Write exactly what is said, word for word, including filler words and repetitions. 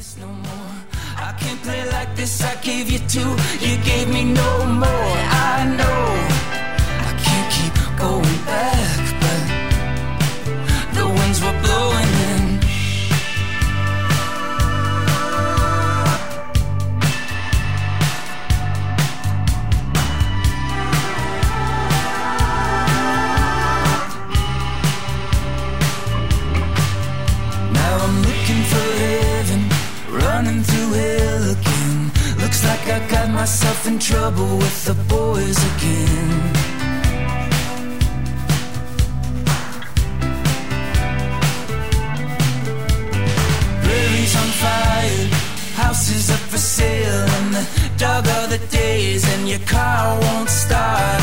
this no more. I can't play like this. I gave you two, you gave me no more. I know I can't keep going back, but the winds were blowing in. Now I'm looking for heaven, running through hell again. Looks like I got myself in trouble with the boys again. Prairie's on fire, houses up for sale, and the dog are the days, and your car won't start.